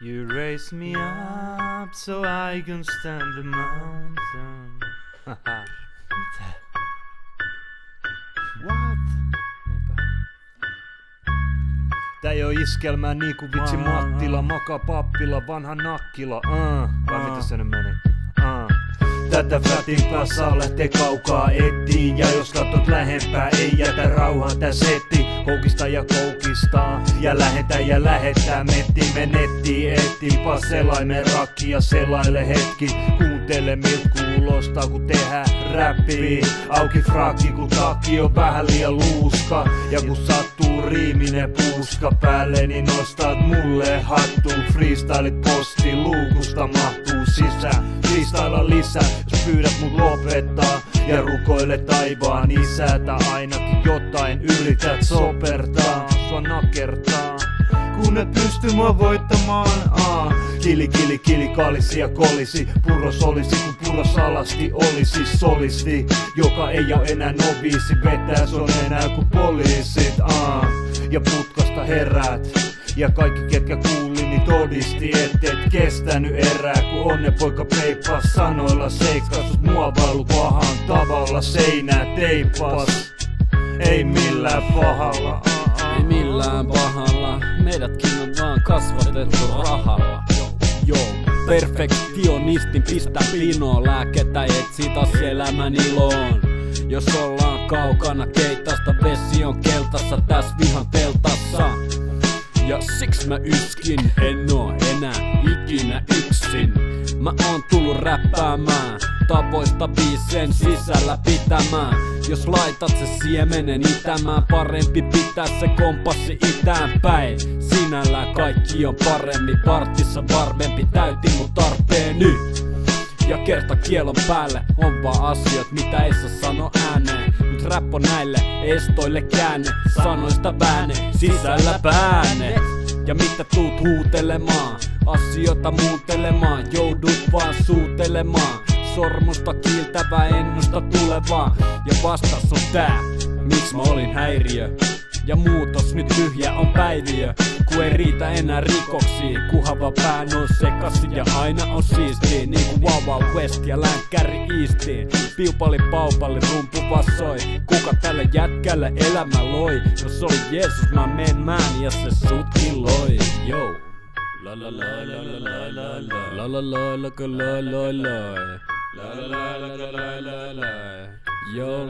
You raise me up so I can stand the mountain. Haha. Mitä? What? Tää ei oo iskelmää niinku vitsi Mattila, Maka Pappila, vanha Nakkila, vai mitä se nyt meni? Tätä frätimpää saa lähtee kaukaa etiin. Ja jos katsot lähempää, ei jätä rauhaan tää setti. Koukista ja koukistaa ja lähettää mettiin. Me nettiin etiin, pas selaimen rakki ja selaile hetki. Kuuntele miltä kuulostaa kun tehdään räppiä. Auki frakki kun takki on vähän liian luuska. Ja kun sattuu riiminen puuska päälle, niin nostat mulle hattuun. Freestylit posti luukusta mahtuu sisään. Freestyla lisää, jos pyydät mut lopettaa. Ja rukoile taivaan isätä, ainakin jotain yrität sopertaa. Sua nakertaa, kun et pysty mua voittamaan. Kili, kalisi ja kolisi. Purros olisi, kun purros alasti olisi solisti. Joka ei oo enää noviisi, vetää se on enää kuin poliisit. Ja putkasta heräät. Ja kaikki ketkä kuuli, niin todisti, et kestänyt erää. Kun onnenpoika peippas sanoilla seikkas. Sut muovailu pahan tavalla seinää teippas. Ei millään pahalla. Ei millään pahalla. Meidätkin on vaan kasvatettu rahalla. Perfektionistin pistä pinoon. Lääkettä etsi taas elämän iloon. Jos ollaan kaukana keitasta, vesi on keltassa täs vihan teltassa. Ja siksi mä yskin, en oo enää ikinä yksin. Mä oon tullut räppäämään, tavoista biisen sisällä pitämään. Jos laitat se siemenen itämään, parempi pitää se kompassi itään päin. Sinällään kaikki on paremmin, partissa varmempi täytin mun tarpeeni. Ja kerta kielon päälle on vaan asiat, mitä ei saa sano ääneen. Mut rap on näille estoille käänne, sanoista vääne, sisällä pääne. Ja mitä tuut huutelemaan, asioita muutelemaan, joudut vaan suutelemaan. Sormusta kiiltävää ennusta tulevaa, ja vastaus on tää, miksi mä olin häiriö. Ja muutos nyt tyhjä on päiviö, ku ei riitä enää rikoksiin. Kuhava pään on sekasi ja aina on siistii. Niinku Wow Wow West ja länkkäri Eastiin. Piupali paupali rumpu vassoi. Kuka tälle jätkälle elämä loi? Jos oli Jeesus mä menen mään ja se sutkin loi. Yo. La la la la la la la la la la la la la la la la. Yo.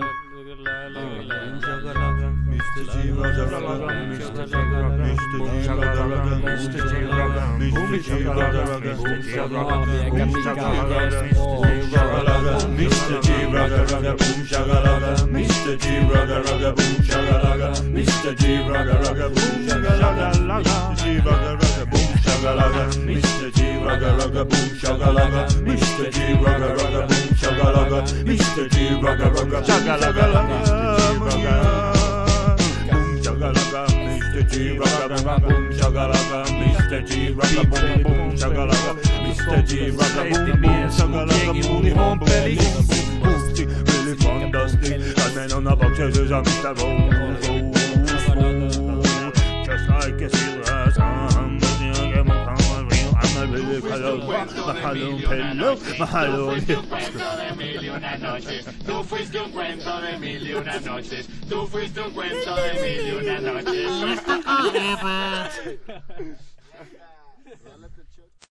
Mr. G Raga Raga, Mr. G Raga, Mr. G Raga Raga, Mr. G Raga, Mr. G Raga Raga, Mr. G Raga Raga, boom shagalaga, Mr. G Raga Raga, boom shagalaga, Mr. G Raga Raga, boom shagalaga, Mr. G Raga Raga, boom shagalaga, Mr. G Raga Raga, boom shagalaga, Mr. G Raga Raga, boom shagalaga, Mr. G Raga Raga, shagalaga. Mr. G Raga boom shagalaga, Mr. G Raga boom shagalaga, Mr. G Raga boom shagalaga, boom boom really fantastic. And on the box is a Mr. Just like a silver sun. Tú fuiste un cuento de mil y una noches. Tú fuiste un cuento de mil y una noches.